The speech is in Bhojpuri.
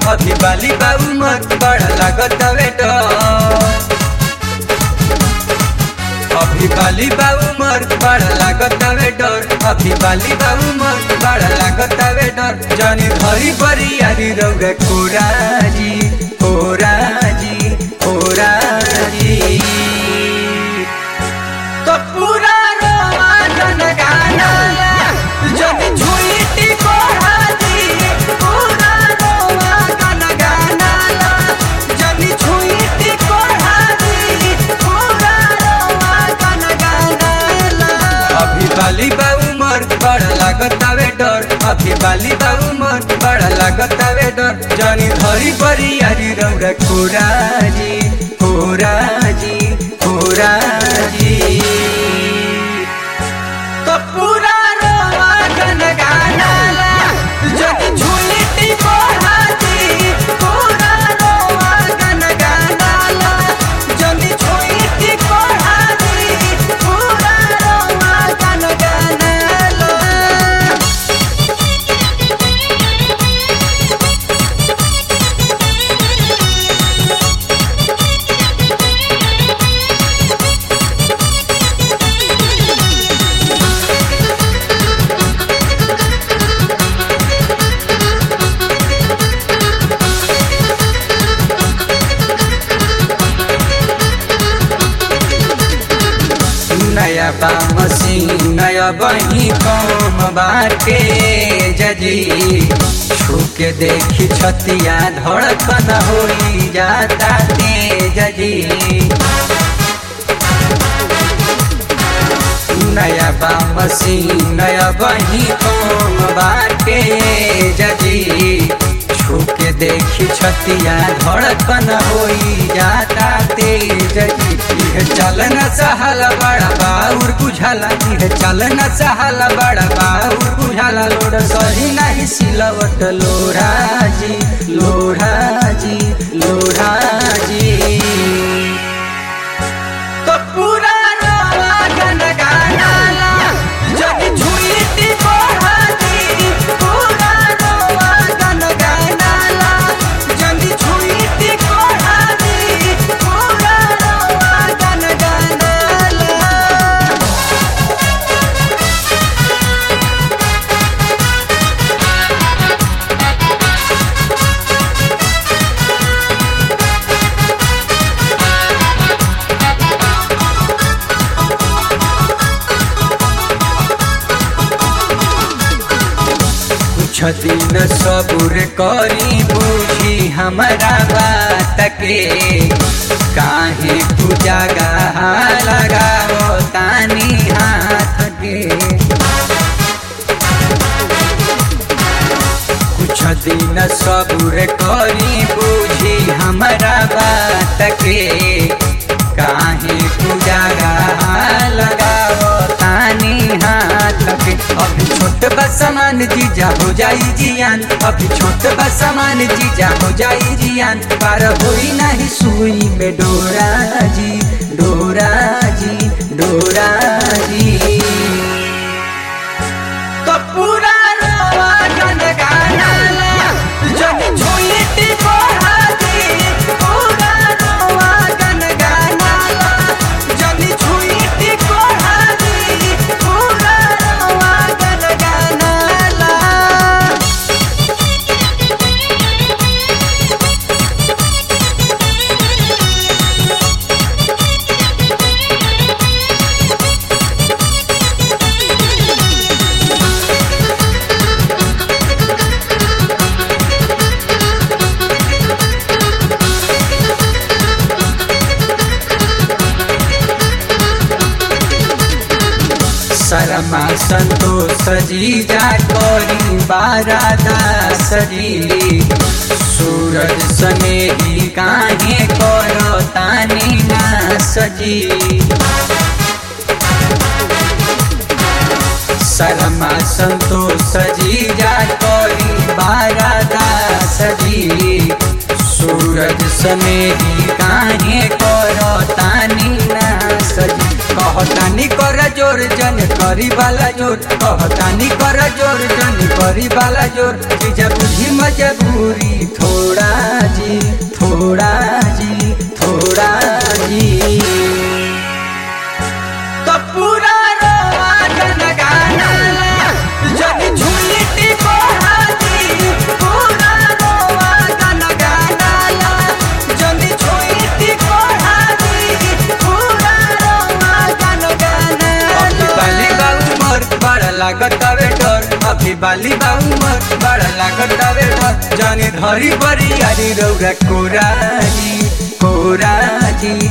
अभी बाली बाबू मत बड़ा लागत हवे डर। अभी बाली बाबू मत बड़ा लागत हवे डर। अभी बाली बाबू मत बड़ा लागत हवे डर। जानी धरी बरी यारी रौगा कोराजी कोराजी कोराजी तो पूरा रोवा जन गाना जन झुईटी कोराजी पूरा रोवा जन गाना जन झुईटी कोराजी पूरा रोवा जन गाना। अभी बाली बाबू मर्द बड़ा लागत हवे डर। अभी बाली बाबू मर्द बड़ा लागत हवे डर। जानी धरी बरी यारी रौगा कोराजी कोराजी कोराजी तो पूरा रोवा जन गाना जन झुईटी कोराजी पूरा रोवा जन गाना जन झुईटी कोराजी पूरा रोवा जन गाना। नया बामसी नया बही कम बाटे जजी छूके देखी छतिया धड़कन होई जाता तेज जी। नया बामसी नया बही कम बाटे जजी छूके देखी छतिया धड़कन होई जाता तेज जी। चलन सहल बड़ा बाउर बुझाला चलन सहल बड़ा बाउर बुझाला लोड सही नहीं सिलवट लोढ़ाजी लोढ़ाजी लोढ़ाजी तो पूरा रोवा जन गाना जन झुईटी कोराजी पूरा रोवा जन गाना जन झुईटी कोराजी पूरा रोवा जन गाना। कुछ दिन सबूर करी बूझी हमारा बात के काहे पूजा गा लगाओ तानी हाथ के। कुछ दिन सबूर करी बूझी हमारा बात के काहे पूजा गा लगाओ तानी हाथ के। अभी छोट बसमान जीजा हो जाई जियान अभी छोट बसमान जीजा हो जाई जियान पार होई नहीं सुई में डोराजी डोराजी डोराजी तो पूरा रोवा जन गाना जन झुईटी कोराजी पूरा रोवा जन गाना जन झुईटी कोराजी पूरा रोवा जन गाना। शर्मा संतोष जीजा करी बारादा सजी सूरज सनेही काहे करो तानी ना सजी। शर्मा संतोष जीजा करी बारादा सजी सूरज सनेही काहे करो तानी ना सजी। कहतानी कर जोर जन करी वाला जोर कहतानी कर जोर जन करी बाला जोर जीजा बुझी मजबूरी थोड़ा जी थोड़ा जी थोड़ा जी। तो पूरा रोवा गाना गाना जनी झूली टिकोड़ा जी पूरा रोवा गाना गाना जनी झूली टिकोड़ा जी पूरा रोवा गाना गाना। अभी बाली बाऊ मर बड़ा लागत आवे डर अभी बाली बाऊ मर बड़ा लागत आवे डर जाने धरी बरी यारी रौरा कोरा जी कोरा जी